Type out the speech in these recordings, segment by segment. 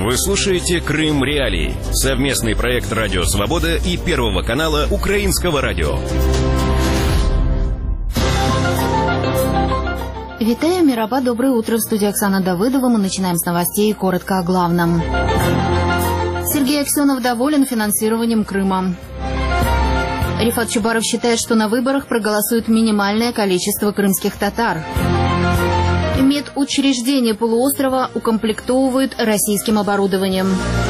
Вы слушаете «Крым Реалии» – совместный проект «Радио Свобода» и Первого канала Украинского радио. Витаю, Мираба, доброе утро. В студии Оксана Давыдова. Мы начинаем с новостей, коротко о главном. Сергей Аксенов доволен финансированием Крыма. Рифат Чубаров считает, что на выборах проголосует минимальное количество крымских татар. Медучреждения полуострова укомплектовывают российским оборудованием.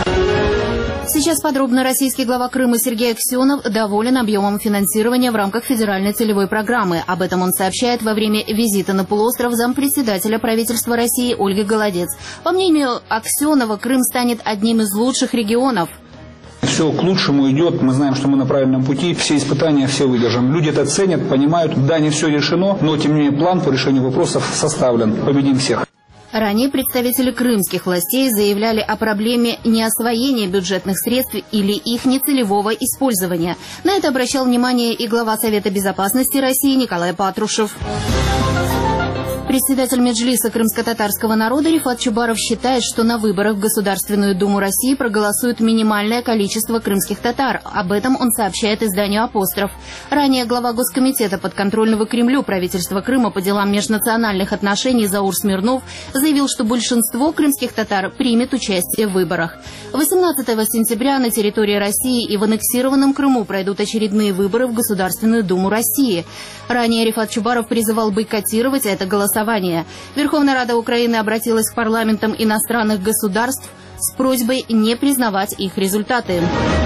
Сейчас подробно. Российский глава Крыма Сергей Аксенов доволен объемом финансирования в рамках федеральной целевой программы. Об этом он сообщает во время визита на полуостров зампредседателя правительства России Ольги Голодец. По мнению Аксенова, Крым станет одним из лучших регионов. Все к лучшему идет, мы знаем, что мы на правильном пути, все испытания, все выдержим. Люди это ценят, понимают, да, не все решено, но тем не менее план по решению вопросов составлен. Победим всех. Ранее представители крымских властей заявляли о проблеме неосвоения бюджетных средств или их нецелевого использования. На это обращал внимание и глава Совета безопасности России Николай Патрушев. Председатель Меджлиса крымско-татарского народа Рифат Чубаров считает, что на выборах в Государственную Думу России проголосует минимальное количество крымских татар. Об этом он сообщает изданию «Апостроф». Ранее глава Госкомитета подконтрольного Кремлю правительства Крыма по делам межнациональных отношений Заур Смирнов заявил, что большинство крымских татар примет участие в выборах. 18 сентября на территории России и в аннексированном Крыму пройдут очередные выборы в Государственную Думу России. Ранее Рифат Чубаров призывал бойкотировать это голосование. Верховная Рада Украины обратилась к парламентам иностранных государств с просьбой не признавать их результаты.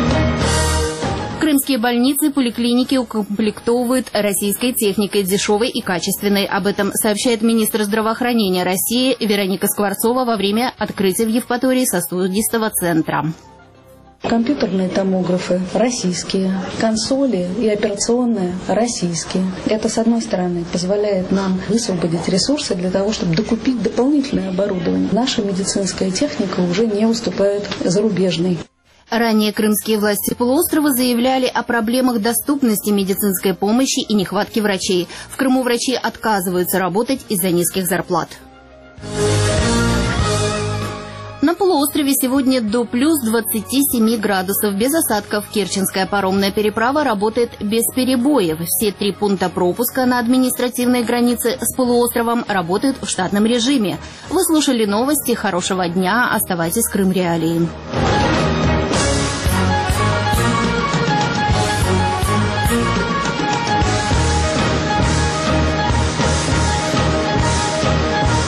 Крымские больницы, поликлиники укомплектовывают российской техникой, дешевой и качественной. Об этом сообщает министр здравоохранения России Вероника Скворцова во время открытия в Евпатории сосудистого центра. Компьютерные томографы российские, консоли и операционные российские. Это, с одной стороны, позволяет нам высвободить ресурсы для того, чтобы докупить дополнительное оборудование. Наша медицинская техника уже не уступает зарубежной. Ранее крымские власти полуострова заявляли о проблемах доступности медицинской помощи и нехватки врачей. В Крыму врачи отказываются работать из-за низких зарплат. На полуострове сегодня до плюс 27 градусов, без осадков. Керченская паромная переправа работает без перебоев. Все 3 пункта пропуска на административной границе с полуостровом работают в штатном режиме. Вы слушали новости. Хорошего дня. Оставайтесь с Крым Реалии.